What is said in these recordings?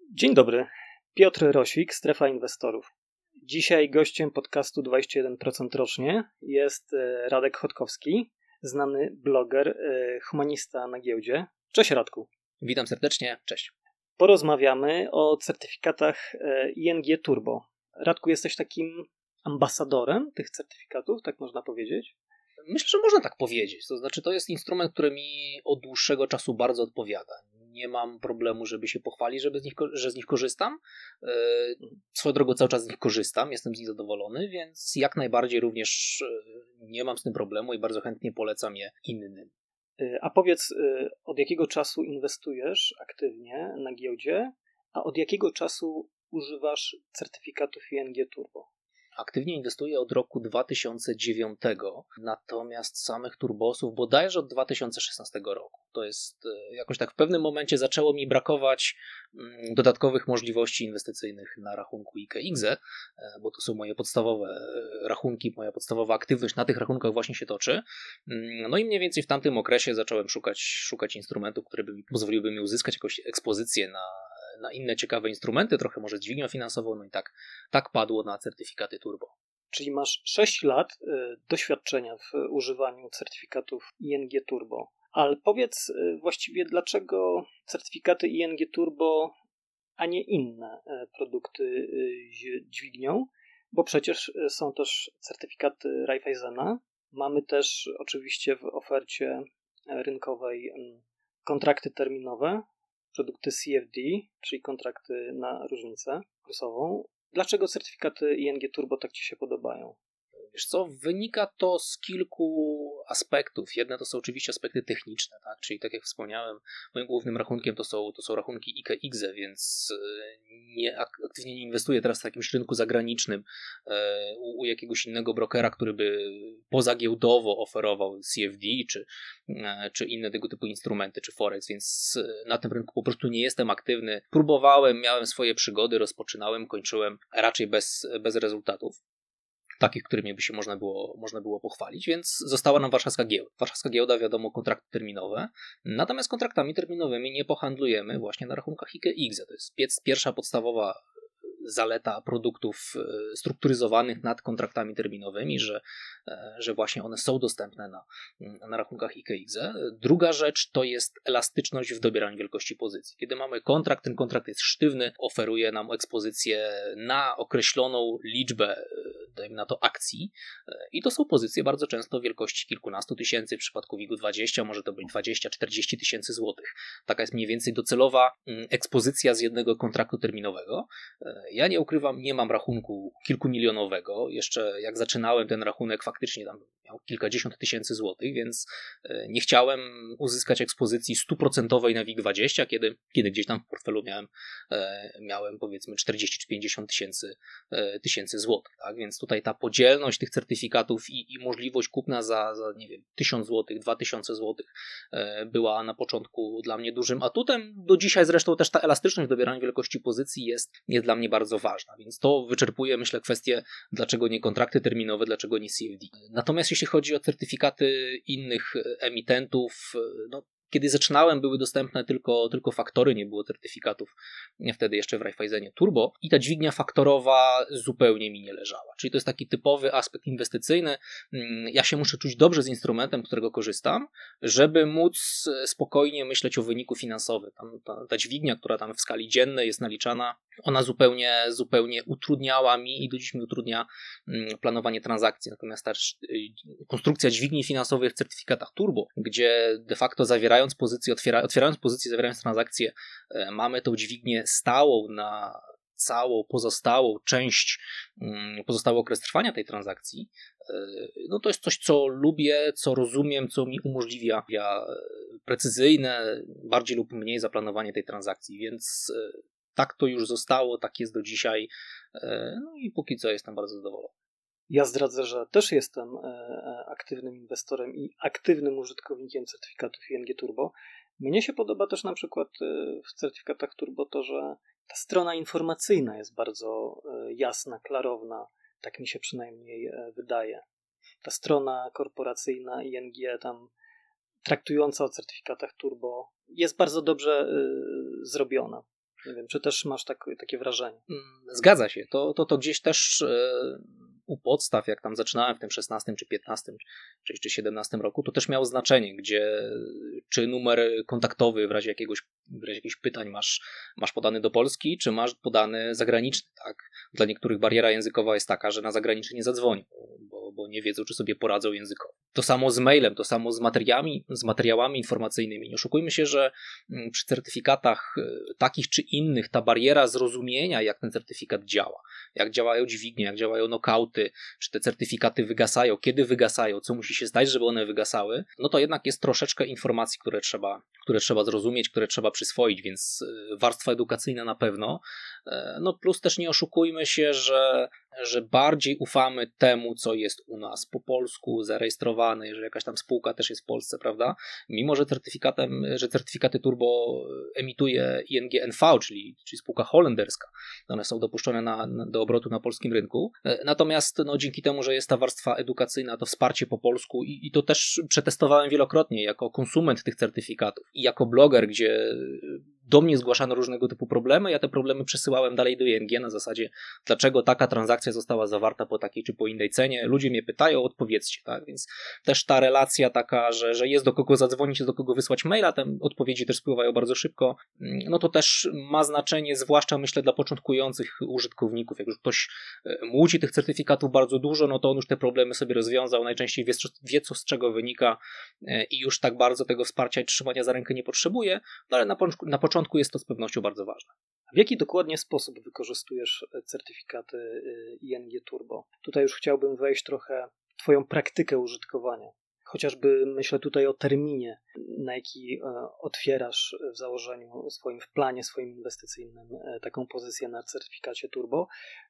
Dzień dobry, Piotr Rosik, Strefa Inwestorów. Dzisiaj gościem podcastu 21% rocznie jest Radek Chodkowski, znany bloger, humanista na giełdzie. Cześć Radku. Witam serdecznie, cześć. Porozmawiamy o certyfikatach ING Turbo. Radku, jesteś takim ambasadorem tych certyfikatów, tak można powiedzieć? Myślę, że można tak powiedzieć. To znaczy, to jest instrument, który mi od dłuższego czasu bardzo odpowiada. Nie mam problemu, żeby się pochwalić, że z nich korzystam. Swoją drogą cały czas z nich korzystam, jestem z nich zadowolony, więc jak najbardziej również nie mam z tym problemu i bardzo chętnie polecam je innym. A powiedz, od jakiego czasu inwestujesz aktywnie na giełdzie, a od jakiego czasu używasz certyfikatów ING Turbo? Aktywnie inwestuję od roku 2009, natomiast samych turbosów bodajże od 2016 roku. To jest jakoś tak w pewnym momencie zaczęło mi brakować dodatkowych możliwości inwestycyjnych na rachunku IKE, bo to są moje podstawowe rachunki, moja podstawowa aktywność na tych rachunkach właśnie się toczy. No i mniej więcej w tamtym okresie zacząłem szukać instrumentów, które pozwoliłyby mi uzyskać jakąś ekspozycję na inne ciekawe instrumenty, trochę może z dźwignią finansową, no i tak padło na certyfikaty turbo. Czyli masz 6 lat doświadczenia w używaniu certyfikatów ING Turbo. Ale powiedz właściwie, dlaczego certyfikaty ING Turbo, a nie inne produkty z dźwignią? Bo przecież są też certyfikaty Raiffeisena. Mamy też oczywiście w ofercie rynkowej kontrakty terminowe, produkty CFD, czyli kontrakty na różnicę kursową. Dlaczego certyfikaty ING Turbo tak Ci się podobają? Wiesz co, wynika to z kilku aspektów. Jedne to są oczywiście aspekty techniczne, tak? Czyli tak jak wspomniałem, moim głównym rachunkiem to są rachunki IKE, więc aktywnie nie inwestuję teraz w jakimś rynku zagranicznym u jakiegoś innego brokera, który by pozagiełdowo oferował CFD czy inne tego typu instrumenty, czy Forex, więc na tym rynku po prostu nie jestem aktywny. Próbowałem, miałem swoje przygody, rozpoczynałem, kończyłem raczej bez rezultatów. Takich, którymi by się można było pochwalić, więc została nam warszawska giełda. Warszawska giełda, wiadomo, kontrakty terminowe, natomiast kontraktami terminowymi nie pohandlujemy właśnie na rachunkach IKE. To jest pierwsza podstawowa zaleta produktów strukturyzowanych nad kontraktami terminowymi, że właśnie one są dostępne na rachunkach IKE. Druga rzecz to jest elastyczność w dobieraniu wielkości pozycji. Kiedy mamy kontrakt, ten kontrakt jest sztywny, oferuje nam ekspozycję na określoną liczbę, dajmy na to, akcji i to są pozycje bardzo często wielkości kilkunastu tysięcy, w przypadku WIG-20 może to być 20-40 tysięcy złotych. Taka jest mniej więcej docelowa ekspozycja z jednego kontraktu terminowego. Ja nie ukrywam, nie mam rachunku kilkumilionowego. Jeszcze jak zaczynałem, ten rachunek faktycznie tam miał kilkadziesiąt tysięcy złotych, więc nie chciałem uzyskać ekspozycji 100% na WIG-20, kiedy gdzieś tam w portfelu miałem powiedzmy 40 czy 50 tysięcy złotych. Tak? Więc tutaj ta podzielność tych certyfikatów i możliwość kupna za nie wiem, 1000 złotych, 2000 złotych była na początku dla mnie dużym atutem. Do dzisiaj zresztą też ta elastyczność w dobieraniu wielkości pozycji jest dla mnie bardzo ważna, więc to wyczerpuje, myślę, kwestię, dlaczego nie kontrakty terminowe, dlaczego nie CFD. Natomiast jeśli chodzi o certyfikaty innych emitentów, no kiedy zaczynałem, były dostępne tylko faktory, nie było certyfikatów wtedy jeszcze w Raiffeisenie Turbo i ta dźwignia faktorowa zupełnie mi nie leżała. Czyli to jest taki typowy aspekt inwestycyjny. Ja się muszę czuć dobrze z instrumentem, którego korzystam, żeby móc spokojnie myśleć o wyniku finansowym. Ta dźwignia, która tam w skali dziennej jest naliczana, ona zupełnie utrudniała mi i do dziś mi utrudnia planowanie transakcji. Natomiast ta konstrukcja dźwigni finansowej w certyfikatach Turbo, gdzie de facto otwierając pozycję, zawierając transakcję, mamy tą dźwignię stałą na całą pozostałą część, pozostały okres trwania tej transakcji, no to jest coś, co lubię, co rozumiem, co mi umożliwia precyzyjne, bardziej lub mniej zaplanowanie tej transakcji, więc tak to już zostało, tak jest do dzisiaj, no i póki co jestem bardzo zadowolony. Ja zdradzę, że też jestem aktywnym inwestorem i aktywnym użytkownikiem certyfikatów ING Turbo. Mnie się podoba też na przykład w certyfikatach Turbo to, że ta strona informacyjna jest bardzo jasna, klarowna, tak mi się przynajmniej wydaje. Ta strona korporacyjna ING, tam traktująca o certyfikatach Turbo, jest bardzo dobrze zrobiona. Nie wiem, czy też masz takie wrażenie? Zgadza się. To gdzieś też u podstaw, jak tam zaczynałem w tym 16 czy 15 czy 17 roku, to też miało znaczenie, gdzie czy numer kontaktowy w razie jakichś pytań masz podany do Polski, czy masz podany zagraniczny, tak? Dla niektórych bariera językowa jest taka, że na zagraniczny nie zadzwonią, bo nie wiedzą, czy sobie poradzą językowo. To samo z mailem, to samo z materiałami informacyjnymi. Nie oszukujmy się, że przy certyfikatach takich czy innych ta bariera zrozumienia, jak ten certyfikat działa, jak działają dźwignie, jak działają knockouty, czy te certyfikaty wygasają, kiedy wygasają, co musi się stać, żeby one wygasały, no to jednak jest troszeczkę informacji, które trzeba zrozumieć, które trzeba przyswoić, więc warstwa edukacyjna na pewno. No plus też nie oszukujmy się, że bardziej ufamy temu, co jest u nas po polsku zarejestrowane, jeżeli jakaś tam spółka też jest w Polsce, prawda? Mimo, że certyfikaty turbo emituje ING NV, czyli spółka holenderska, one są dopuszczone do obrotu na polskim rynku. Natomiast dzięki temu, że jest ta warstwa edukacyjna, to wsparcie po polsku i to też przetestowałem wielokrotnie jako konsument tych certyfikatów i jako bloger, gdzie do mnie zgłaszano różnego typu problemy, ja te problemy przesyłałem dalej do ING na zasadzie, dlaczego taka transakcja została zawarta po takiej czy po innej cenie. Ludzie mnie pytają, odpowiedzcie, tak? Więc też ta relacja taka, że jest do kogo zadzwonić, jest do kogo wysłać maila, te odpowiedzi też spływają bardzo szybko, no to też ma znaczenie, zwłaszcza myślę dla początkujących użytkowników. Jak już ktoś młodzi tych certyfikatów bardzo dużo, no to on już te problemy sobie rozwiązał, najczęściej wie co z czego wynika i już tak bardzo tego wsparcia i trzymania za rękę nie potrzebuje, no ale na początku jest to z pewnością bardzo ważne. W jaki dokładnie sposób wykorzystujesz certyfikaty ING Turbo? Tutaj już chciałbym wejść trochę w Twoją praktykę użytkowania. Chociażby myślę tutaj o terminie, na jaki otwierasz w założeniu w planie swoim inwestycyjnym taką pozycję na certyfikacie Turbo.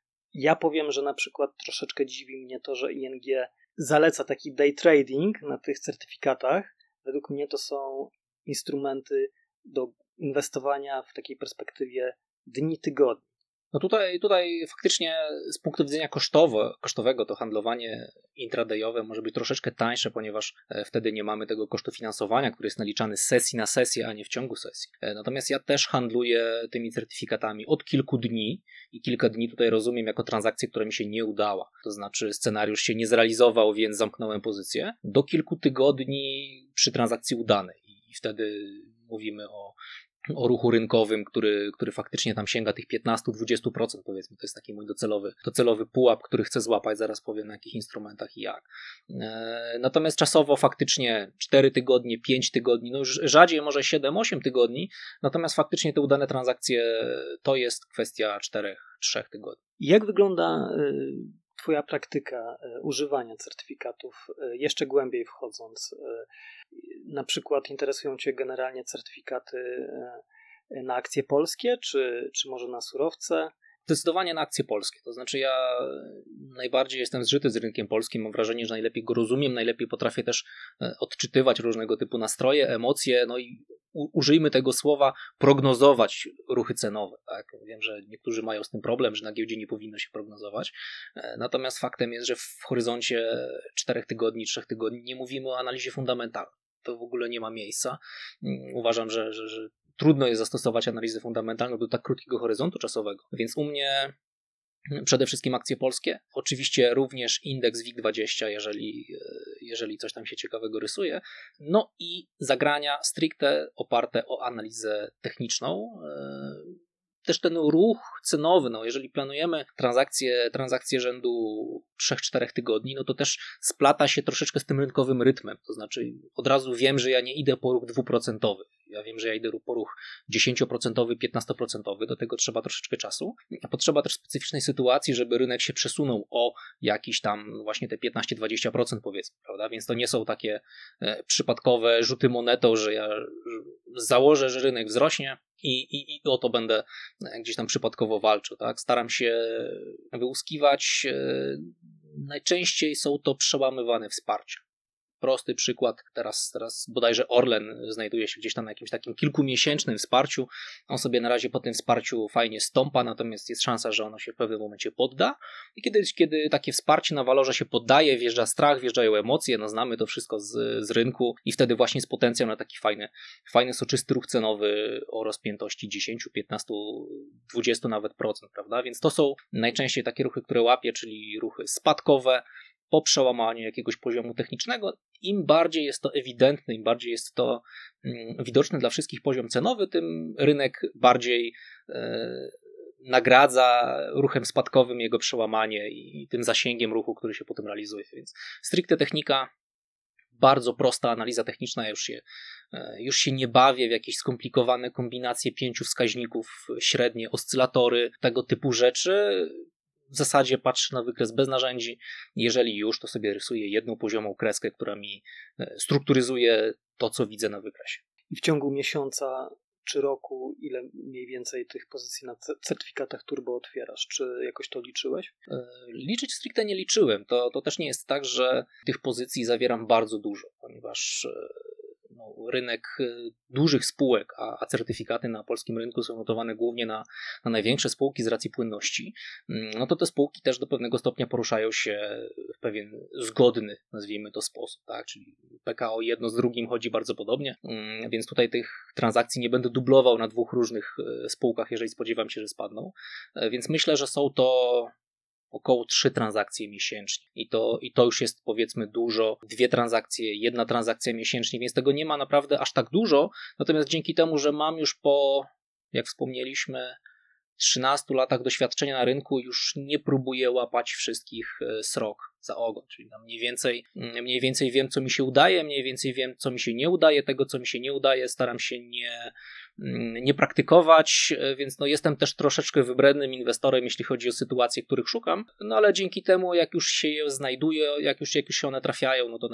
Ja powiem, że na przykład troszeczkę dziwi mnie to, że ING zaleca taki day trading na tych certyfikatach. Według mnie to są instrumenty do inwestowania w takiej perspektywie dni, tygodni. No tutaj faktycznie z punktu widzenia kosztowego to handlowanie intradayowe może być troszeczkę tańsze, ponieważ wtedy nie mamy tego kosztu finansowania, który jest naliczany z sesji na sesję, a nie w ciągu sesji. Natomiast ja też handluję tymi certyfikatami od kilku dni i kilka dni tutaj rozumiem jako transakcję, która mi się nie udała. To znaczy scenariusz się nie zrealizował, więc zamknąłem pozycję, do kilku tygodni przy transakcji udanej i wtedy mówimy o ruchu rynkowym, który faktycznie tam sięga tych 15-20%, powiedzmy, to jest taki mój docelowy pułap, który chcę złapać, zaraz powiem na jakich instrumentach i jak. Natomiast czasowo faktycznie 4 tygodnie, 5 tygodni, no już rzadziej może 7-8 tygodni, natomiast faktycznie te udane transakcje to jest kwestia 4-3 tygodni. Jak wygląda Twoja praktyka używania certyfikatów, jeszcze głębiej wchodząc? Na przykład interesują Cię generalnie certyfikaty na akcje polskie, czy może na surowce? Zdecydowanie na akcje polskie. To znaczy ja najbardziej jestem zżyty z rynkiem polskim. Mam wrażenie, że najlepiej go rozumiem, najlepiej potrafię też odczytywać różnego typu nastroje, emocje, no i użyjmy tego słowa, prognozować ruchy cenowe. Tak? Wiem, że niektórzy mają z tym problem, że na giełdzie nie powinno się prognozować. Natomiast faktem jest, że w horyzoncie 4 tygodni, 3 tygodni nie mówimy o analizie fundamentalnej. To w ogóle nie ma miejsca. Uważam, że trudno jest zastosować analizę fundamentalną do tak krótkiego horyzontu czasowego, więc u mnie przede wszystkim akcje polskie, oczywiście również indeks WIG20, jeżeli coś tam się ciekawego rysuje, no i zagrania stricte oparte o analizę techniczną. Też ten ruch cenowy, no jeżeli planujemy transakcje rzędu 3-4 tygodni, no to też splata się troszeczkę z tym rynkowym rytmem. To znaczy od razu wiem, że ja nie idę po ruch 2%. Ja wiem, że ja idę po ruch 10%, 15%. Do tego trzeba troszeczkę czasu. A potrzeba też specyficznej sytuacji, żeby rynek się przesunął o jakiś tam właśnie te 15-20% powiedzmy, prawda? Więc to nie są takie przypadkowe rzuty monetą, że ja założę, że rynek wzrośnie i o to będę gdzieś tam przypadkowo walczył, tak? Staram się wyłuskiwać. Najczęściej są to przełamywane wsparcia. prosty przykład. Teraz bodajże Orlen znajduje się gdzieś tam na jakimś takim kilkumiesięcznym wsparciu. On sobie na razie po tym wsparciu fajnie stąpa, natomiast jest szansa, że ono się w pewnym momencie podda. I kiedy takie wsparcie na walorze się poddaje, wjeżdża strach, wjeżdżają emocje, no znamy to wszystko z rynku i wtedy właśnie jest potencjał na taki fajny soczysty ruch cenowy o rozpiętości 10, 15, 20 nawet procent, prawda? Więc to są najczęściej takie ruchy, które łapię, czyli ruchy spadkowe po przełamaniu jakiegoś poziomu technicznego. Im bardziej jest to ewidentne, im bardziej jest to widoczny dla wszystkich poziom cenowy, tym rynek bardziej nagradza ruchem spadkowym jego przełamanie i tym zasięgiem ruchu, który się potem realizuje. Więc stricte technika, bardzo prosta analiza techniczna, już się nie bawię w jakieś skomplikowane kombinacje 5 wskaźników, średnie, oscylatory, tego typu rzeczy. W zasadzie patrzę na wykres bez narzędzi. Jeżeli już, to sobie rysuję jedną poziomą kreskę, która mi strukturyzuje to, co widzę na wykresie. I w ciągu miesiąca czy roku, ile mniej więcej tych pozycji na certyfikatach turbo otwierasz? Czy jakoś to liczyłeś? Liczyć stricte nie liczyłem. To też nie jest tak, że tych pozycji zawieram bardzo dużo, ponieważ rynek dużych spółek, a certyfikaty na polskim rynku są notowane głównie na największe spółki z racji płynności, no to te spółki też do pewnego stopnia poruszają się w pewien zgodny, nazwijmy to, sposób, tak? Czyli PKO jedno z drugim chodzi bardzo podobnie, więc tutaj tych transakcji nie będę dublował na 2 różnych spółkach, jeżeli spodziewam się, że spadną, więc myślę, że są to około 3 transakcje miesięcznie. I to już jest, powiedzmy, dużo. 2 transakcje, 1 transakcja miesięcznie, więc tego nie ma naprawdę aż tak dużo. Natomiast dzięki temu, że mam już po, jak wspomnieliśmy, 13 latach doświadczenia na rynku, już nie próbuję łapać wszystkich srok za ogon. Czyli mniej więcej wiem, co mi się udaje, mniej więcej wiem, co mi się nie udaje. Tego, co mi się nie udaje, staram się nie praktykować, więc jestem też troszeczkę wybrednym inwestorem, jeśli chodzi o sytuacje, których szukam, ale dzięki temu, jak już się je znajduje, jak już się one trafiają, no to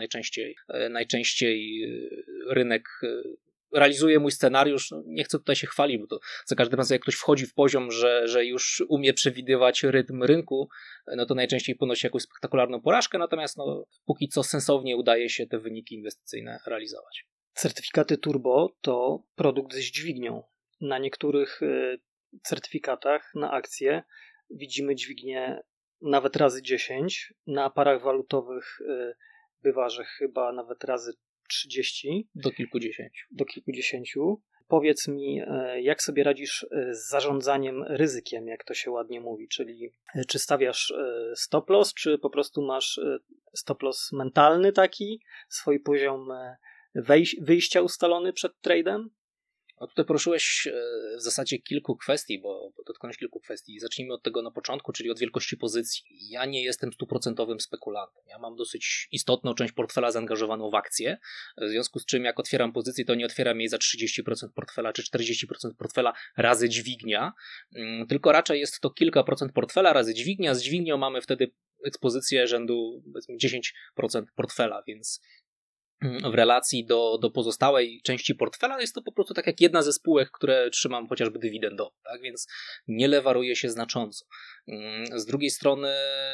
najczęściej rynek realizuje mój scenariusz. Nie chcę tutaj się chwalić, bo to za każdym razem, jak ktoś wchodzi w poziom, że już umie przewidywać rytm rynku, no to najczęściej ponosi jakąś spektakularną porażkę, natomiast póki co sensownie udaje się te wyniki inwestycyjne realizować. Certyfikaty turbo to produkt z dźwignią. Na niektórych certyfikatach na akcje widzimy dźwignię nawet razy 10. Na parach walutowych bywa, że chyba nawet razy 30. Do kilkudziesięciu. Powiedz mi, jak sobie radzisz z zarządzaniem ryzykiem, jak to się ładnie mówi, czyli czy stawiasz stop loss, czy po prostu masz stop loss mentalny taki, swój poziom wyjścia ustalony przed trade'em? Tutaj poruszyłeś w zasadzie kilku kwestii, bo dotknąłeś kilku kwestii. Zacznijmy od tego na początku, czyli od wielkości pozycji. Ja nie jestem 100% spekulantem. Ja mam dosyć istotną część portfela zaangażowaną w akcje, w związku z czym jak otwieram pozycję, to nie otwieram jej za 30% portfela czy 40% portfela razy dźwignia, tylko raczej jest to kilka procent portfela razy dźwignia. Z dźwignią mamy wtedy ekspozycję rzędu, powiedzmy, 10% portfela, więc w relacji do pozostałej części portfela jest to po prostu tak jak jedna ze spółek, które trzymam chociażby dywidendowo, tak? Więc nie lewaruje się znacząco. Z drugiej strony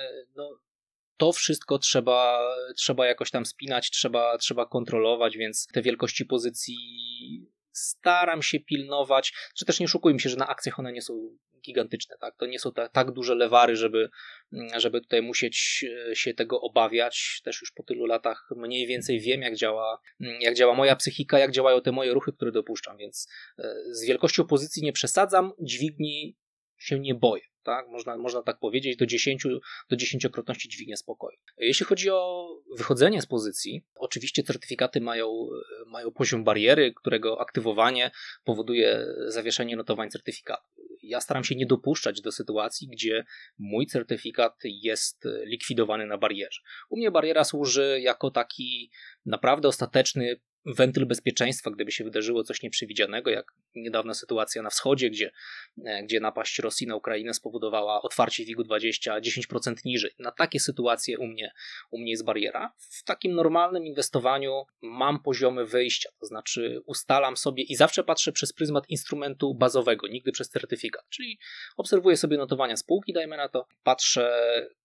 to wszystko trzeba jakoś tam spinać, trzeba kontrolować, więc te wielkości pozycji staram się pilnować, czy też nie oszukujmy się, że na akcjach one nie są gigantyczne, tak? To nie są tak duże lewary, żeby tutaj musieć się tego obawiać. Też już po tylu latach mniej więcej wiem, jak działa moja psychika, jak działają te moje ruchy, które dopuszczam, więc z wielkością pozycji nie przesadzam, dźwigni się nie boję. Tak? Można tak powiedzieć, do 10-krotności dźwignia spokoju. Jeśli chodzi o wychodzenie z pozycji, oczywiście certyfikaty mają poziom bariery, którego aktywowanie powoduje zawieszenie notowań certyfikatu. Ja staram się nie dopuszczać do sytuacji, gdzie mój certyfikat jest likwidowany na barierze. U mnie bariera służy jako taki naprawdę ostateczny wentyl bezpieczeństwa, gdyby się wydarzyło coś nieprzewidzianego, jak niedawna sytuacja na wschodzie, gdzie napaść Rosji na Ukrainę spowodowała otwarcie WIG-20 10% niżej. Na takie sytuacje u mnie jest bariera. W takim normalnym inwestowaniu mam poziomy wyjścia, to znaczy ustalam sobie i zawsze patrzę przez pryzmat instrumentu bazowego, nigdy przez certyfikat, czyli obserwuję sobie notowania spółki, dajmy na to, patrzę,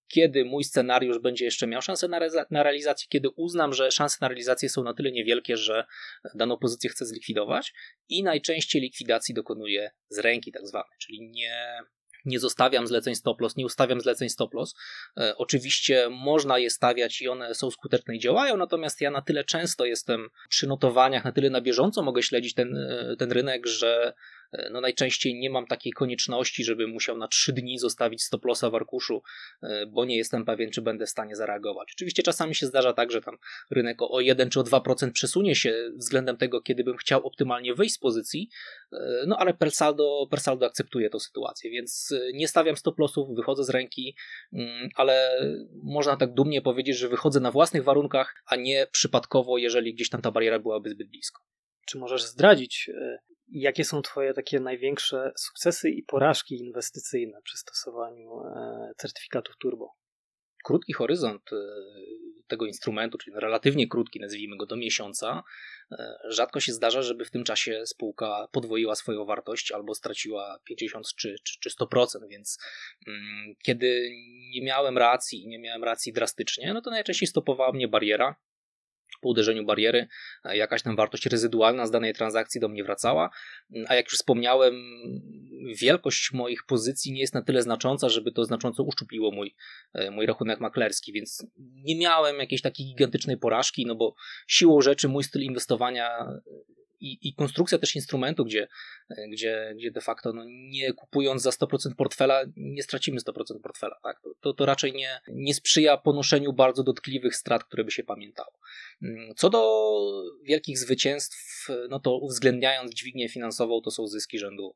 kiedy mój scenariusz będzie jeszcze miał szansę na realizację, kiedy uznam, że szanse na realizację są na tyle niewielkie, że daną pozycję chcę zlikwidować i najczęściej likwidacji dokonuję z ręki tak zwanej, czyli nie zostawiam zleceń stop loss, nie ustawiam zleceń stop loss. Oczywiście można je stawiać i one są skuteczne i działają, natomiast ja na tyle często jestem przy notowaniach, na tyle na bieżąco mogę śledzić ten rynek, że najczęściej nie mam takiej konieczności, żeby musiał na 3 dni zostawić stop lossa w arkuszu, bo nie jestem pewien, czy będę w stanie zareagować. Oczywiście czasami się zdarza tak, że tam rynek o 1 czy o 2% przesunie się względem tego, kiedy bym chciał optymalnie wyjść z pozycji, ale per saldo akceptuję tę sytuację, więc nie stawiam stop lossów, wychodzę z ręki, ale można tak dumnie powiedzieć, że wychodzę na własnych warunkach, a nie przypadkowo, jeżeli gdzieś tam ta bariera byłaby zbyt blisko. Czy możesz zdradzić, jakie są Twoje takie największe sukcesy i porażki inwestycyjne przy stosowaniu certyfikatów turbo? Krótki horyzont tego instrumentu, czyli relatywnie krótki, nazwijmy go do miesiąca, rzadko się zdarza, żeby w tym czasie spółka podwoiła swoją wartość albo straciła 50 czy 100%, więc kiedy nie miałem racji drastycznie, to najczęściej stopowała mnie bariera. Po uderzeniu bariery jakaś tam wartość rezydualna z danej transakcji do mnie wracała, a jak już wspomniałem, wielkość moich pozycji nie jest na tyle znacząca, żeby to znacząco uszczupliło mój rachunek maklerski, więc nie miałem jakiejś takiej gigantycznej porażki, bo siłą rzeczy mój styl inwestowania i konstrukcja też instrumentu, gdzie de facto nie kupując za 100% portfela, nie stracimy 100% portfela. Tak? To raczej nie sprzyja ponoszeniu bardzo dotkliwych strat, które by się pamiętało. Co do wielkich zwycięstw, to uwzględniając dźwignię finansową, to są zyski rzędu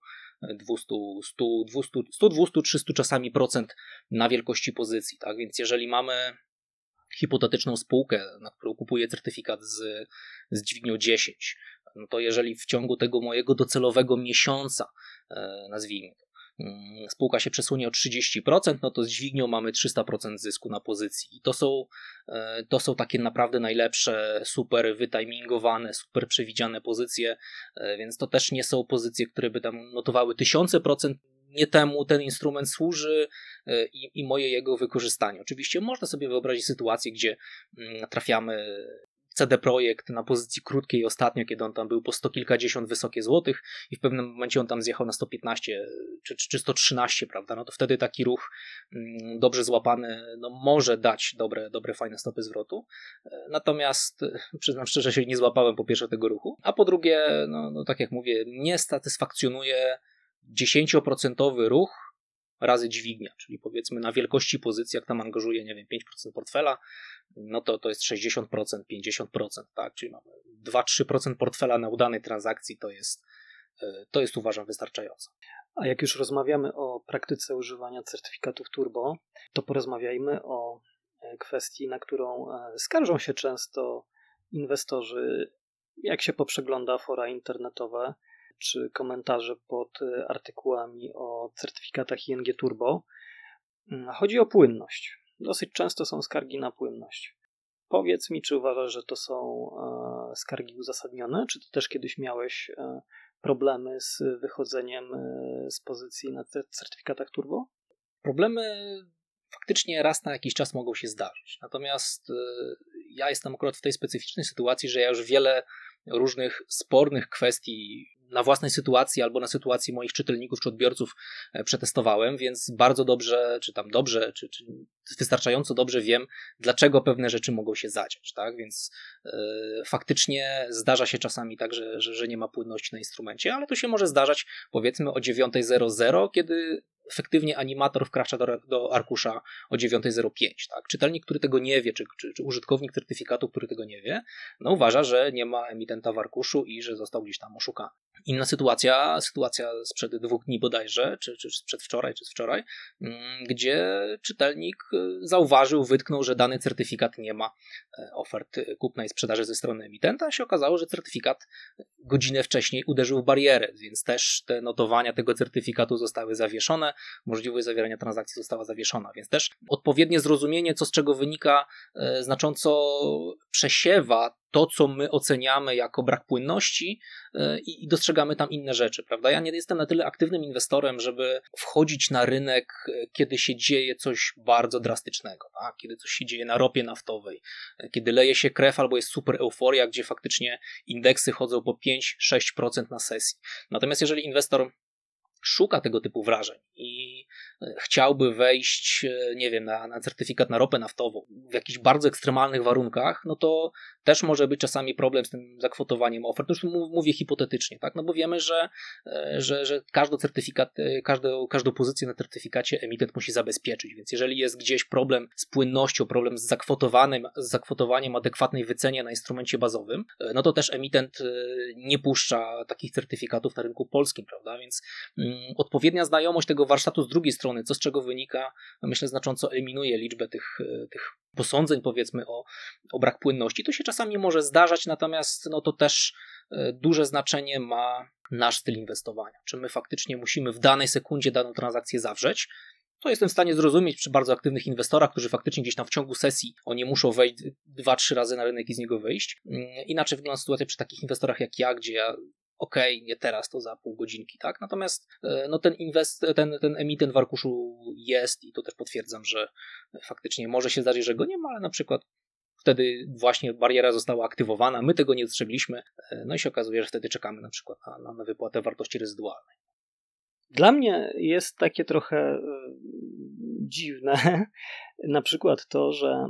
200, 300 czasami procent na wielkości pozycji. Tak? Więc jeżeli mamy hipotetyczną spółkę, na którą kupuję certyfikat z dźwignią 10, to jeżeli w ciągu tego mojego docelowego miesiąca, nazwijmy to, spółka się przesunie o 30%, to z dźwignią mamy 300% zysku na pozycji. I to są takie naprawdę najlepsze, super wytimingowane, super przewidziane pozycje, więc to też nie są pozycje, które by tam notowały 1000%. Nie temu ten instrument służy i jego wykorzystanie. Oczywiście można sobie wyobrazić sytuację, gdzie trafiamy CD Projekt na pozycji krótkiej ostatnio, kiedy on tam był po 100 kilkadziesiąt wysokie złotych i w pewnym momencie on tam zjechał na 115 czy 113, prawda? To wtedy taki ruch dobrze złapany może dać dobre, fajne stopy zwrotu. Natomiast przyznam szczerze, że nie złapałem po pierwsze tego ruchu, a po drugie, tak jak mówię, mnie satysfakcjonuje 10% ruch razy dźwignia, czyli powiedzmy na wielkości pozycji, jak tam angażuję, 5% portfela, to jest 60%, 50%, tak, czyli mamy 2-3% portfela na udanej transakcji, to jest uważam wystarczająco. A jak już rozmawiamy o praktyce używania certyfikatów turbo, to porozmawiajmy o kwestii, na którą skarżą się często inwestorzy, jak się poprzegląda fora internetowe, czy komentarze pod artykułami o certyfikatach ING Turbo. Chodzi o płynność. Dosyć często są skargi na płynność. Powiedz mi, czy uważasz, że to są skargi uzasadnione? Czy ty też kiedyś miałeś problemy z wychodzeniem z pozycji na certyfikatach turbo? Problemy faktycznie raz na jakiś czas mogą się zdarzyć. Natomiast ja jestem akurat w tej specyficznej sytuacji, że ja już wiele różnych spornych kwestii na własnej sytuacji albo na sytuacji moich czytelników czy odbiorców przetestowałem, więc bardzo dobrze, czy wystarczająco dobrze wiem, dlaczego pewne rzeczy mogą się zadziać, tak? Więc faktycznie zdarza się czasami tak, że nie ma płynności na instrumencie, ale to się może zdarzać powiedzmy o 9:00, kiedy efektywnie animator wkracza do arkusza o 9:05. Tak? Czytelnik, który tego nie wie, czy użytkownik certyfikatu, który tego nie wie, uważa, że nie ma emitenta w arkuszu i że został gdzieś tam oszukany. Inna sytuacja sprzed 2 dni bodajże, czy przedwczoraj, gdzie czytelnik zauważył, wytknął, że dany certyfikat nie ma ofert kupna i sprzedaży ze strony emitenta, się okazało, że certyfikat godzinę wcześniej uderzył w barierę, więc też te notowania tego certyfikatu zostały zawieszone, możliwość zawierania transakcji została zawieszona, więc też odpowiednie zrozumienie, co z czego wynika, znacząco przesiewa to, co my oceniamy jako brak płynności i dostrzegamy tam inne rzeczy, prawda? Ja nie jestem na tyle aktywnym inwestorem, żeby wchodzić na rynek, kiedy się dzieje coś bardzo drastycznego, tak? Kiedy coś się dzieje na ropie naftowej, kiedy leje się krew albo jest super euforia, gdzie faktycznie indeksy chodzą po 5-6% na sesji. Natomiast jeżeli inwestor szuka tego typu wrażeń i chciałby wejść, nie wiem, na certyfikat na ropę naftową w jakichś bardzo ekstremalnych warunkach, no to też może być czasami problem z tym zakwotowaniem ofert. Już mówię hipotetycznie, tak? No bo wiemy, że każdy certyfikat, każdą pozycję na certyfikacie emitent musi zabezpieczyć, więc jeżeli jest gdzieś problem z płynnością, problem z zakwotowaniem adekwatnej wycenie na instrumencie bazowym, no to też emitent nie puszcza takich certyfikatów na rynku polskim, prawda? Więc odpowiednia znajomość tego warsztatu z drugiej strony, co z czego wynika, myślę, znacząco eliminuje liczbę tych posądzeń, powiedzmy, o brak płynności. To się czasami może zdarzać, natomiast no to też duże znaczenie ma nasz styl inwestowania. Czy my faktycznie musimy w danej sekundzie daną transakcję zawrzeć? To jestem w stanie zrozumieć przy bardzo aktywnych inwestorach, którzy faktycznie gdzieś tam w ciągu sesji oni muszą wejść 2-3 razy na rynek i z niego wyjść. Inaczej wygląda sytuacja przy takich inwestorach jak ja, gdzie ja nie teraz, to za pół godzinki, tak? Natomiast no ten emitent w arkuszu jest i to też potwierdzam, że faktycznie może się zdarzyć, że go nie ma, ale na przykład wtedy właśnie bariera została aktywowana, my tego nie dostrzegliśmy, no i się okazuje, że wtedy czekamy na przykład na wypłatę wartości rezydualnej. Dla mnie jest takie trochę dziwne na przykład to, że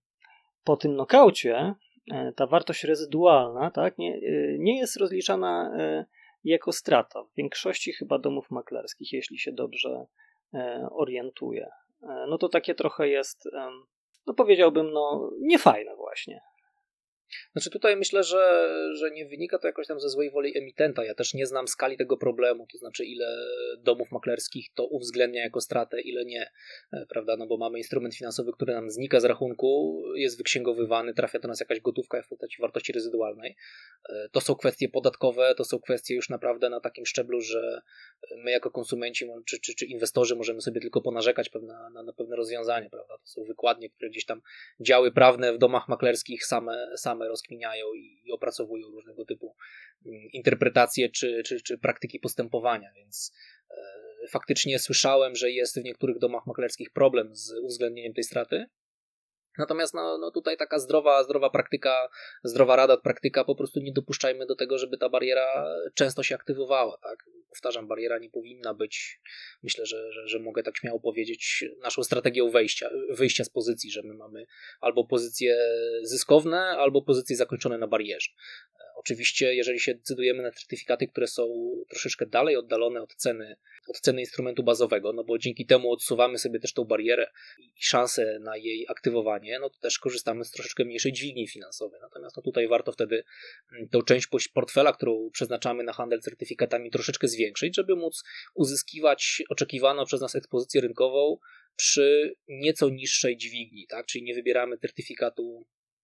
po tym nokaucie ta wartość rezydualna, tak, nie jest rozliczana jako strata. W większości chyba domów maklerskich, jeśli się dobrze orientuję. No to takie trochę jest, no powiedziałbym, no niefajne właśnie. Znaczy tutaj myślę, że nie wynika to jakoś tam ze złej woli emitenta. Ja też nie znam skali tego problemu, to znaczy ile domów maklerskich to uwzględnia jako stratę, ile nie, prawda, no bo mamy instrument finansowy, który nam znika z rachunku, jest wyksięgowywany, trafia do nas jakaś gotówka w postaci wartości rezydualnej. To są kwestie podatkowe, to są kwestie już naprawdę na takim szczeblu, że my jako konsumenci czy inwestorzy możemy sobie tylko ponarzekać na pewne rozwiązanie, prawda, to są wykładnie, które gdzieś tam działy prawne w domach maklerskich same rozkminiają i opracowują różnego typu interpretacje czy praktyki postępowania, więc faktycznie słyszałem, że jest w niektórych domach maklerskich problem z uwzględnieniem tej straty. Natomiast no tutaj taka zdrowa praktyka, zdrowa rada, praktyka, po prostu nie dopuszczajmy do tego, żeby ta bariera często się aktywowała, tak? Powtarzam, bariera nie powinna być, myślę, że mogę tak śmiało powiedzieć, naszą strategią wyjścia z pozycji, że my mamy albo pozycje zyskowne, albo pozycje zakończone na barierze. Oczywiście, jeżeli się decydujemy na certyfikaty, które są troszeczkę dalej oddalone od ceny instrumentu bazowego, no bo dzięki temu odsuwamy sobie też tą barierę i szansę na jej aktywowanie, no to też korzystamy z troszeczkę mniejszej dźwigni finansowej. Natomiast no tutaj warto wtedy tą część portfela, którą przeznaczamy na handel certyfikatami, troszeczkę zwiększyć, żeby móc uzyskiwać oczekiwaną przez nas ekspozycję rynkową przy nieco niższej dźwigni, tak? Czyli nie wybieramy certyfikatu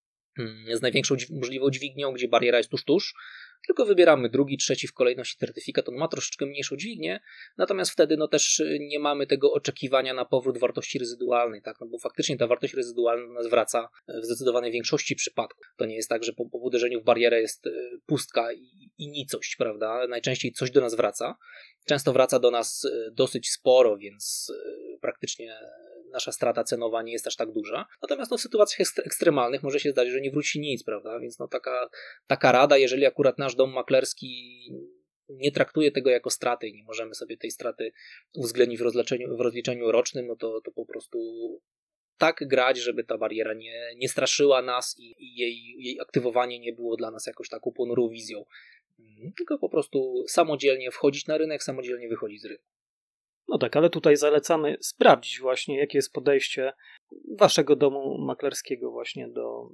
z największą możliwą dźwignią, gdzie bariera jest tuż, tylko wybieramy drugi, trzeci w kolejności certyfikat, on ma troszeczkę mniejszą dźwignię, natomiast wtedy no też nie mamy tego oczekiwania na powrót wartości rezydualnej, tak? No bo faktycznie ta wartość rezydualna nas wraca w zdecydowanej większości przypadków. To nie jest tak, że po uderzeniu w barierę jest pustka i nicość, prawda? Najczęściej coś do nas wraca. Często wraca do nas dosyć sporo, więc praktycznie nasza strata cenowa nie jest aż tak duża. Natomiast no, w sytuacjach ekstremalnych może się zdarzyć, że nie wróci nic, prawda? Więc no, taka rada, jeżeli akurat nasz dom maklerski nie traktuje tego jako straty i nie możemy sobie tej straty uwzględnić w rozliczeniu rocznym, no to po prostu tak grać, żeby ta bariera nie straszyła nas i jej aktywowanie nie było dla nas jakoś taką ponurą wizją. Tylko po prostu samodzielnie wchodzić na rynek, samodzielnie wychodzić z rynku. No tak, ale tutaj zalecamy sprawdzić właśnie, jakie jest podejście waszego domu maklerskiego właśnie do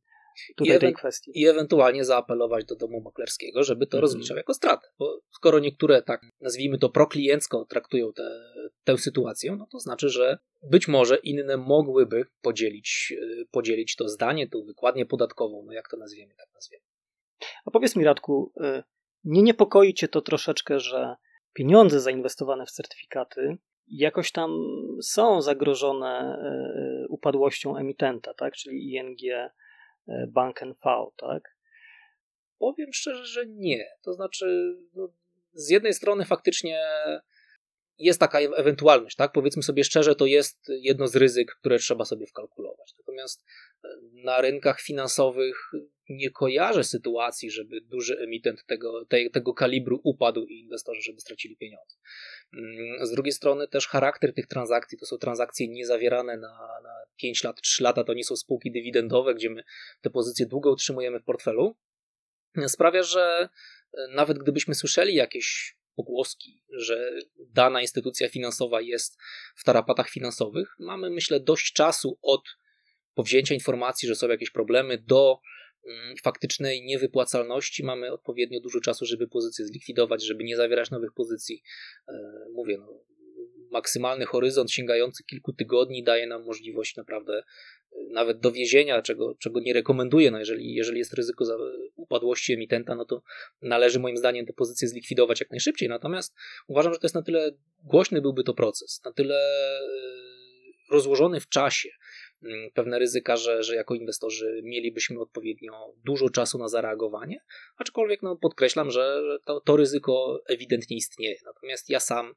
tej kwestii. I ewentualnie zaapelować do domu maklerskiego, żeby to rozliczał jako stratę. Bo skoro niektóre, tak nazwijmy to prokliencko, traktują tę sytuację, no to znaczy, że być może inne mogłyby podzielić to zdanie, tą wykładnię podatkową, no jak to nazwiemy, tak nazwiemy. A powiedz mi, Radku, nie niepokoi cię to troszeczkę, że pieniądze zainwestowane w certyfikaty jakoś tam są zagrożone upadłością emitenta, tak? Czyli ING Bank NV, tak? Powiem szczerze, że nie. To znaczy, z jednej strony faktycznie jest taka ewentualność, tak? Powiedzmy sobie szczerze, to jest jedno z ryzyk, które trzeba sobie wkalkulować. Natomiast na rynkach finansowych nie kojarzę sytuacji, żeby duży emitent tego kalibru upadł i inwestorzy, żeby stracili pieniądze. Z drugiej strony też charakter tych transakcji, to są transakcje niezawierane na 5 lat, 3 lata, to nie są spółki dywidendowe, gdzie my te pozycje długo utrzymujemy w portfelu, sprawia, że nawet gdybyśmy słyszeli jakieś pogłoski, że dana instytucja finansowa jest w tarapatach finansowych, mamy, myślę, dość czasu od powzięcia informacji, że są jakieś problemy, do faktycznej niewypłacalności. Mamy odpowiednio dużo czasu, żeby pozycję zlikwidować, żeby nie zawierać nowych pozycji. Mówię, maksymalny horyzont sięgający kilku tygodni daje nam możliwość naprawdę nawet dowiezienia, czego nie rekomenduję. Jeżeli jest ryzyko upadłości emitenta, no to należy moim zdaniem tę pozycję zlikwidować jak najszybciej. Natomiast uważam, że to jest na tyle głośny byłby to proces, na tyle rozłożony w czasie pewne ryzyka, że jako inwestorzy mielibyśmy odpowiednio dużo czasu na zareagowanie, aczkolwiek podkreślam, że to ryzyko ewidentnie istnieje. Natomiast ja sam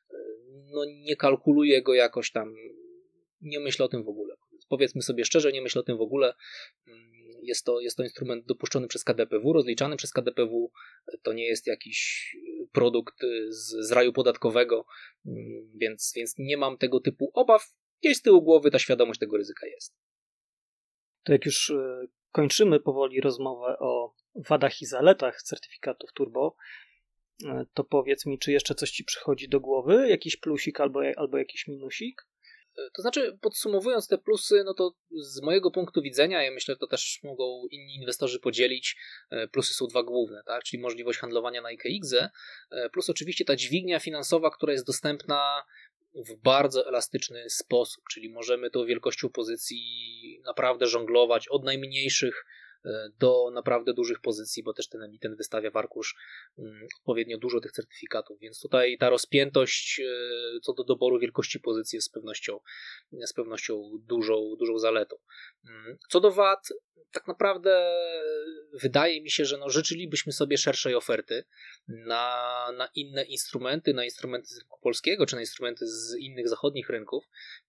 nie kalkuluję go jakoś tam, nie myślę o tym w ogóle. Powiedzmy sobie szczerze, nie myślę o tym w ogóle. Jest to instrument dopuszczony przez KDPW, rozliczany przez KDPW. To nie jest jakiś produkt z raju podatkowego, więc nie mam tego typu obaw. Gdzieś z tyłu głowy ta świadomość tego ryzyka jest. To jak już kończymy powoli rozmowę o wadach i zaletach certyfikatów turbo, to powiedz mi, czy jeszcze coś ci przychodzi do głowy? Jakiś plusik albo jakiś minusik? To znaczy, podsumowując te plusy, to z mojego punktu widzenia, ja myślę, że to też mogą inni inwestorzy podzielić, plusy są dwa główne, tak? Czyli możliwość handlowania na IKX-ie, plus oczywiście ta dźwignia finansowa, która jest dostępna w bardzo elastyczny sposób, czyli możemy tą wielkością pozycji naprawdę żonglować od najmniejszych do naprawdę dużych pozycji, bo też ten emitent wystawia w arkusz odpowiednio dużo tych certyfikatów, więc tutaj ta rozpiętość co do doboru wielkości pozycji jest z pewnością dużą zaletą. Co do wad, tak naprawdę wydaje mi się, że życzylibyśmy sobie szerszej oferty na inne instrumenty, na instrumenty z rynku polskiego, czy na instrumenty z innych zachodnich rynków,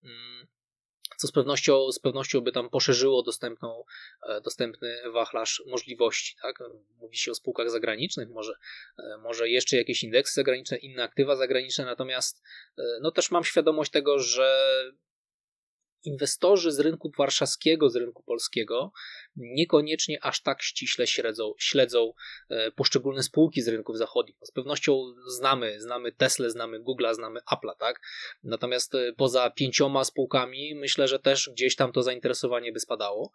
co z pewnością by tam poszerzyło dostępny wachlarz możliwości. Tak? Mówi się o spółkach zagranicznych, może jeszcze jakieś indeksy zagraniczne, inne aktywa zagraniczne, natomiast też mam świadomość tego, że inwestorzy z rynku warszawskiego, z rynku polskiego niekoniecznie aż tak ściśle śledzą poszczególne spółki z rynków zachodnich. Z pewnością znamy Teslę, znamy Google'a, znamy Apple'a, tak? Natomiast poza 5 spółkami myślę, że też gdzieś tam to zainteresowanie by spadało.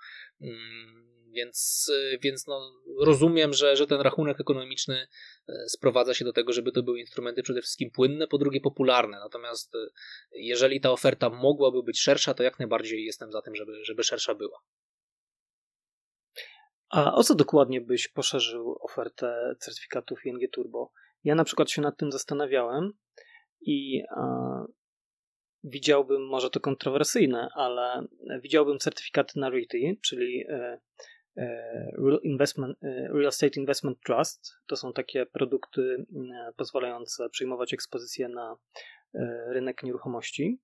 Więc rozumiem, że ten rachunek ekonomiczny sprowadza się do tego, żeby to były instrumenty przede wszystkim płynne, po drugie popularne. Natomiast jeżeli ta oferta mogłaby być szersza, to jak najbardziej jestem za tym, żeby szersza była. A o co dokładnie byś poszerzył ofertę certyfikatów ING Turbo? Ja na przykład się nad tym zastanawiałem i widziałbym, może to kontrowersyjne, ale widziałbym certyfikaty Narity, czyli Real Estate Investment Trust. To są takie produkty pozwalające przyjmować ekspozycję na rynek nieruchomości.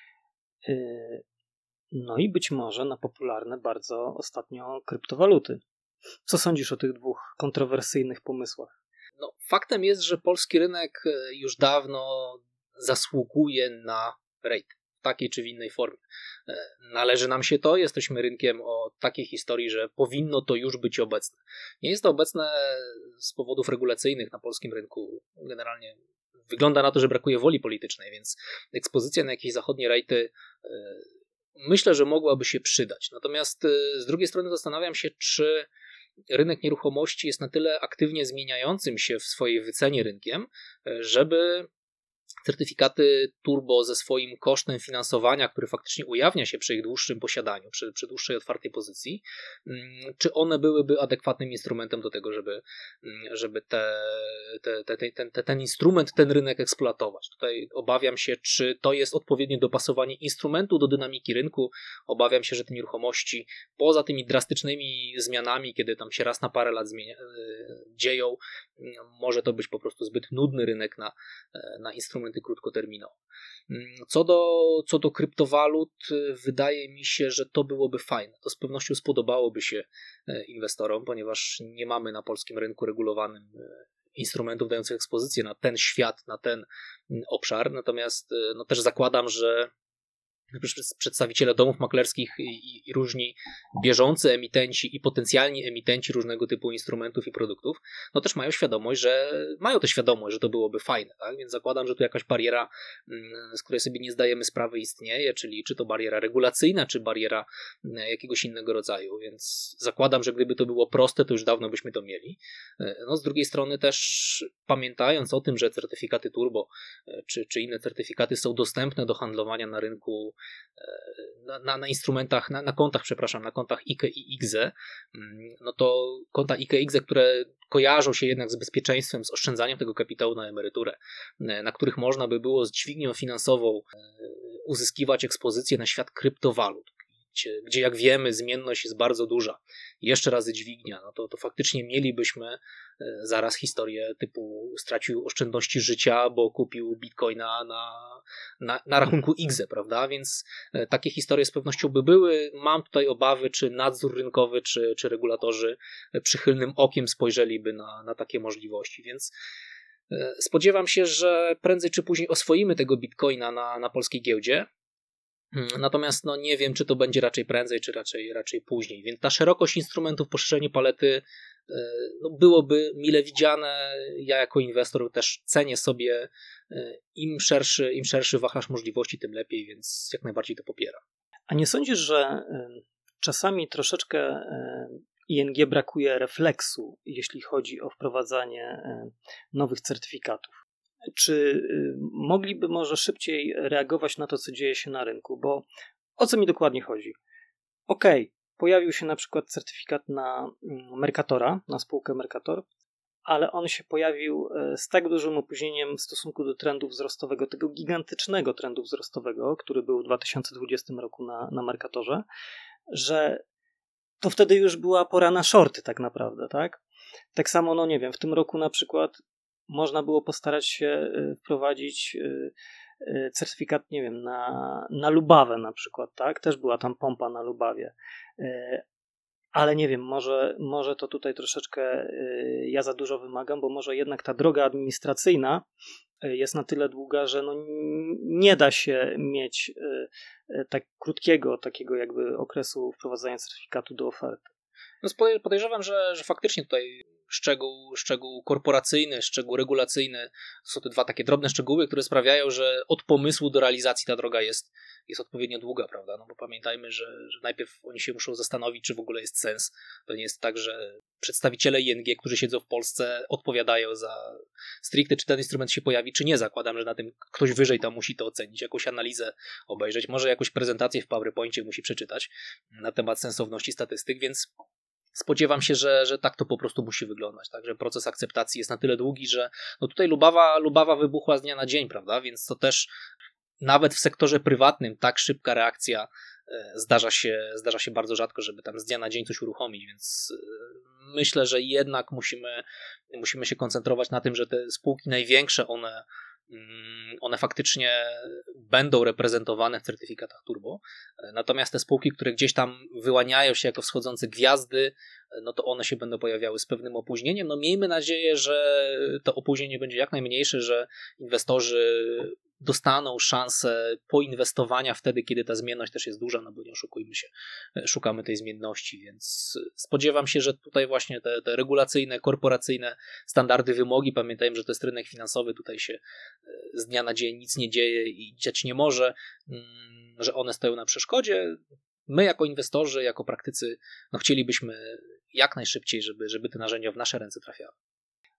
No i być może na popularne bardzo ostatnio kryptowaluty. Co sądzisz o tych dwóch kontrowersyjnych pomysłach? Faktem jest, że polski rynek już dawno zasługuje na rate w takiej czy w innej formie. Należy nam się to, jesteśmy rynkiem o takiej historii, że powinno to już być obecne. Nie jest to obecne z powodów regulacyjnych na polskim rynku. Generalnie wygląda na to, że brakuje woli politycznej, więc ekspozycja na jakieś zachodnie rejty myślę, że mogłaby się przydać. Natomiast z drugiej strony zastanawiam się, czy rynek nieruchomości jest na tyle aktywnie zmieniającym się w swojej wycenie rynkiem, żeby certyfikaty turbo ze swoim kosztem finansowania, który faktycznie ujawnia się przy ich dłuższym posiadaniu, przy dłuższej otwartej pozycji, czy one byłyby adekwatnym instrumentem do tego, żeby ten instrument, ten rynek eksploatować. Tutaj obawiam się, czy to jest odpowiednie dopasowanie instrumentu do dynamiki rynku. Obawiam się, że te nieruchomości, poza tymi drastycznymi zmianami, kiedy tam się raz na parę lat dzieją, może to być po prostu zbyt nudny rynek na instrumenty krótkoterminowe. Co do kryptowalut, wydaje mi się, że to byłoby fajne. To z pewnością spodobałoby się inwestorom, ponieważ nie mamy na polskim rynku regulowanym instrumentów dających ekspozycję na ten świat, na ten obszar. Natomiast też zakładam, że przedstawiciele domów maklerskich i różni bieżący emitenci i potencjalni emitenci różnego typu instrumentów i produktów, też mają tę świadomość, że to byłoby fajne, tak? Więc zakładam, że tu jakaś bariera, z której sobie nie zdajemy sprawy, istnieje, czyli czy to bariera regulacyjna, czy bariera jakiegoś innego rodzaju, więc zakładam, że gdyby to było proste, to już dawno byśmy to mieli. Z drugiej strony też pamiętając o tym, że certyfikaty turbo, czy inne certyfikaty są dostępne do handlowania na rynku na instrumentach, na kontach IKE i IGZE, to konta IKE i IGZE, które kojarzą się jednak z bezpieczeństwem, z oszczędzaniem tego kapitału na emeryturę, na których można by było z dźwignią finansową uzyskiwać ekspozycję na świat kryptowalut, gdzie jak wiemy zmienność jest bardzo duża, jeszcze razy dźwignia, to faktycznie mielibyśmy zaraz historię typu stracił oszczędności życia, bo kupił bitcoina na rachunku IGZE, prawda? Więc takie historie z pewnością by były. Mam tutaj obawy, czy nadzór rynkowy, czy regulatorzy przychylnym okiem spojrzeliby na takie możliwości, więc spodziewam się, że prędzej czy później oswoimy tego bitcoina na polskiej giełdzie. Natomiast nie wiem, czy to będzie raczej prędzej, czy raczej później. Więc ta szerokość instrumentów, poszerzenie palety byłoby mile widziane. Ja jako inwestor też cenię sobie im szerszy wachlarz możliwości, tym lepiej, więc jak najbardziej to popieram. A nie sądzisz, że czasami troszeczkę ING brakuje refleksu, jeśli chodzi o wprowadzanie nowych certyfikatów? Czy mogliby może szybciej reagować na to, co dzieje się na rynku? Bo o co mi dokładnie chodzi? Pojawił się na przykład certyfikat na Mercatora, na spółkę Mercator, ale on się pojawił z tak dużym opóźnieniem w stosunku do trendu wzrostowego, tego gigantycznego trendu wzrostowego, który był w 2020 roku na Mercatorze, że to wtedy już była pora na shorty tak naprawdę, tak? Tak samo, w tym roku na przykład można było postarać się wprowadzić certyfikat, na Lubawę na przykład, tak? Też była tam pompa na Lubawie. Ale może to tutaj troszeczkę ja za dużo wymagam, bo może jednak ta droga administracyjna jest na tyle długa, że nie da się mieć tak krótkiego takiego jakby okresu wprowadzania certyfikatu do oferty. Podejrzewam, że faktycznie tutaj szczegół korporacyjny, szczegół regulacyjny są te dwa takie drobne szczegóły, które sprawiają, że od pomysłu do realizacji ta droga jest odpowiednio długa, prawda? Bo pamiętajmy, że najpierw oni się muszą zastanowić, czy w ogóle jest sens. To nie jest tak, że przedstawiciele ING, którzy siedzą w Polsce, odpowiadają za stricte, czy ten instrument się pojawi, czy nie. Zakładam, że na tym ktoś wyżej tam musi to ocenić, jakąś analizę obejrzeć, może jakąś prezentację w PowerPoincie musi przeczytać na temat sensowności statystyk, więc spodziewam się, że tak to po prostu musi wyglądać. Także proces akceptacji jest na tyle długi, że tutaj Lubawa wybuchła z dnia na dzień, prawda? Więc to też nawet w sektorze prywatnym tak szybka reakcja zdarza się bardzo rzadko, żeby tam z dnia na dzień coś uruchomić, więc myślę, że jednak musimy się koncentrować na tym, że te spółki największe, one faktycznie będą reprezentowane w certyfikatach turbo, natomiast te spółki, które gdzieś tam wyłaniają się jako wschodzące gwiazdy, to one się będą pojawiały z pewnym opóźnieniem. Miejmy nadzieję, że to opóźnienie będzie jak najmniejsze, że inwestorzy dostaną szansę poinwestowania wtedy, kiedy ta zmienność też jest duża, bo nie oszukujmy się, szukamy tej zmienności, więc spodziewam się, że tutaj właśnie te regulacyjne, korporacyjne standardy, wymogi, pamiętajmy, że to jest rynek finansowy, tutaj się z dnia na dzień nic nie dzieje i dziać nie może, że one stoją na przeszkodzie. My jako inwestorzy, jako praktycy, chcielibyśmy jak najszybciej, żeby te narzędzia w nasze ręce trafiały.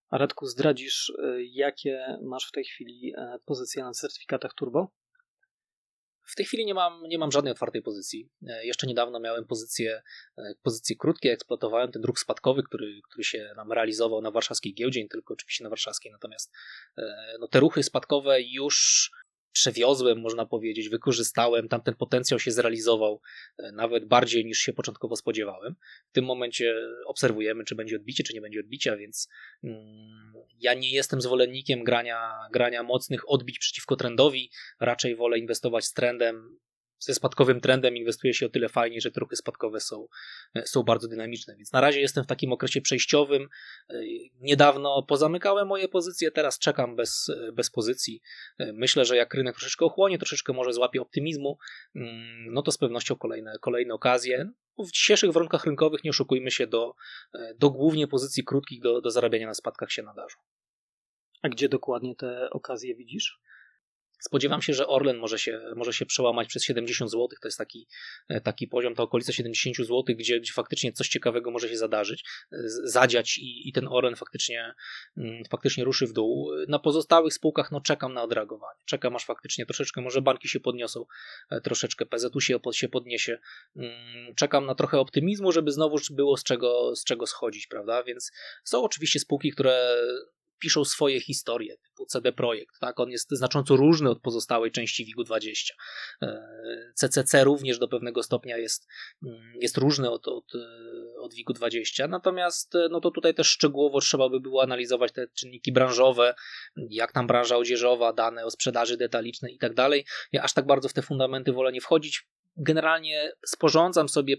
A Radku, zdradzisz, jakie masz w tej chwili pozycje na certyfikatach turbo? W tej chwili nie mam żadnej otwartej pozycji. Jeszcze niedawno miałem pozycje krótkie, eksploatowałem ten ruch spadkowy, który się nam realizował na warszawskiej giełdzie, nie tylko oczywiście na warszawskiej, natomiast te ruchy spadkowe już przewiozłem, można powiedzieć, wykorzystałem, tamten potencjał się zrealizował nawet bardziej niż się początkowo spodziewałem. W tym momencie obserwujemy, czy będzie odbicie, czy nie będzie odbicia, więc ja nie jestem zwolennikiem grania mocnych odbić przeciwko trendowi, raczej wolę inwestować z trendem. Ze spadkowym trendem inwestuje się o tyle fajnie, że te ruchy spadkowe są bardzo dynamiczne, więc na razie jestem w takim okresie przejściowym. Niedawno pozamykałem moje pozycje, teraz czekam bez pozycji. Myślę, że jak rynek troszeczkę ochłonie, troszeczkę może złapie optymizmu, no to z pewnością kolejne okazje. W dzisiejszych warunkach rynkowych nie oszukujmy się, do głównie pozycji krótkich do zarabiania na spadkach się nadarzą. A gdzie dokładnie te okazje widzisz? Spodziewam się, że Orlen może się przełamać przez 70 zł. To jest taki poziom, ta okolica 70 zł, gdzie faktycznie coś ciekawego może się zadziać i ten Orlen faktycznie ruszy w dół. Na pozostałych spółkach czekam na odreagowanie. Czekam aż faktycznie troszeczkę, może banki się podniosą, troszeczkę PZU się podniesie. Czekam na trochę optymizmu, żeby znowu było z czego schodzić, prawda? Więc są oczywiście spółki, które piszą swoje historie, typu CD Projekt, tak? On jest znacząco różny od pozostałej części WIG-20. CCC również do pewnego stopnia jest różny od WIG-20, natomiast to tutaj też szczegółowo trzeba by było analizować te czynniki branżowe, jak tam branża odzieżowa, dane o sprzedaży detalicznej i tak dalej. Ja aż tak bardzo w te fundamenty wolę nie wchodzić. Generalnie sporządzam sobie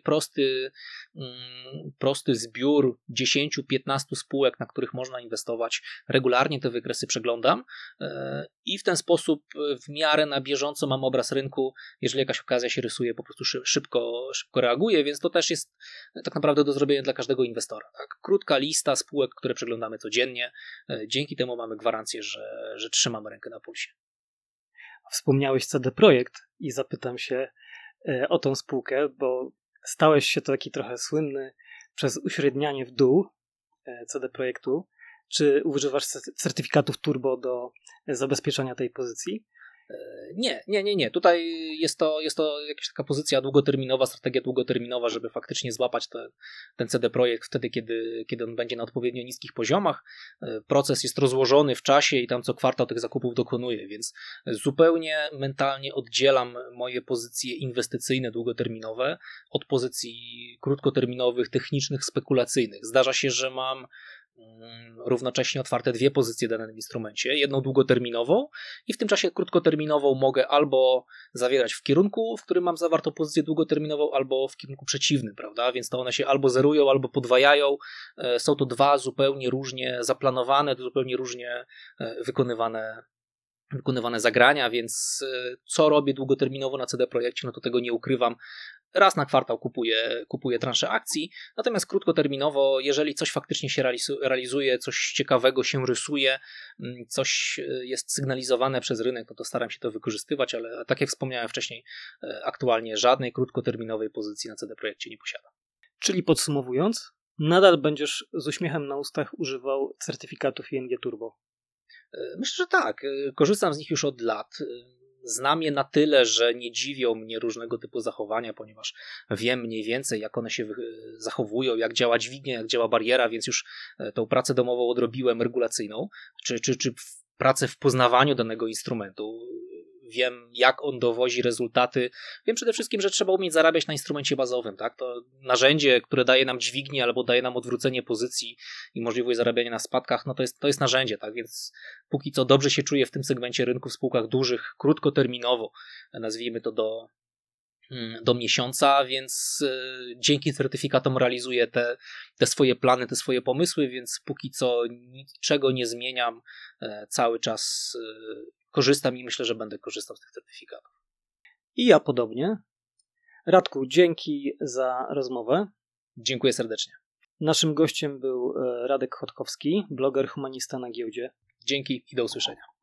prosty zbiór 10-15 spółek, na których można inwestować. Regularnie te wykresy przeglądam i w ten sposób w miarę na bieżąco mam obraz rynku. Jeżeli jakaś okazja się rysuje, po prostu szybko reaguję, więc to też jest tak naprawdę do zrobienia dla każdego inwestora. Tak? Krótka lista spółek, które przeglądamy codziennie. Dzięki temu mamy gwarancję, że trzymamy rękę na pulsie. Wspomniałeś CD Projekt i zapytam się o tą spółkę, bo stałeś się taki trochę słynny przez uśrednianie w dół CD Projektu. Czy używasz certyfikatów turbo do zabezpieczenia tej pozycji? Nie. Tutaj jest to jakaś taka pozycja długoterminowa, strategia długoterminowa, żeby faktycznie złapać ten CD Projekt wtedy, kiedy on będzie na odpowiednio niskich poziomach. Proces jest rozłożony w czasie i tam co kwartał tych zakupów dokonuję, więc zupełnie mentalnie oddzielam moje pozycje inwestycyjne długoterminowe od pozycji krótkoterminowych, technicznych, spekulacyjnych. Zdarza się, że mam równocześnie otwarte dwie pozycje w danym instrumencie, jedną długoterminową i w tym czasie krótkoterminową mogę albo zawierać w kierunku, w którym mam zawartą pozycję długoterminową, albo w kierunku przeciwnym, prawda? Więc to one się albo zerują, albo podwajają. Są to dwa zupełnie różnie zaplanowane, zupełnie różnie wykonywane zagrania, więc co robię długoterminowo na CD Projekcie, to tego nie ukrywam. Raz na kwartał kupuję transzę akcji, natomiast krótkoterminowo, jeżeli coś faktycznie się realizuje, coś ciekawego się rysuje, coś jest sygnalizowane przez rynek, to staram się to wykorzystywać, ale tak jak wspomniałem wcześniej, aktualnie żadnej krótkoterminowej pozycji na CD Projekcie nie posiadam. Czyli podsumowując, nadal będziesz z uśmiechem na ustach używał certyfikatów ING Turbo? Myślę, że tak. Korzystam z nich już od lat. Znam je na tyle, że nie dziwią mnie różnego typu zachowania, ponieważ wiem mniej więcej, jak one się zachowują, jak działa dźwignia, jak działa bariera, więc już tą pracę domową odrobiłem regulacyjną, czy pracę w poznawaniu danego instrumentu. Wiem, jak on dowozi rezultaty. Wiem przede wszystkim, że trzeba umieć zarabiać na instrumencie bazowym. Tak? To narzędzie, które daje nam dźwignię albo daje nam odwrócenie pozycji i możliwość zarabiania na spadkach, to jest narzędzie. Tak? Więc póki co dobrze się czuję w tym segmencie rynku w spółkach dużych, krótkoterminowo, nazwijmy to do miesiąca, więc dzięki certyfikatom realizuję te swoje plany, te swoje pomysły, więc póki co niczego nie zmieniam. Cały czas korzystam i myślę, że będę korzystał z tych certyfikatów. I ja podobnie. Radku, dzięki za rozmowę. Dziękuję serdecznie. Naszym gościem był Radek Chodkowski, bloger humanista na giełdzie. Dzięki i do usłyszenia.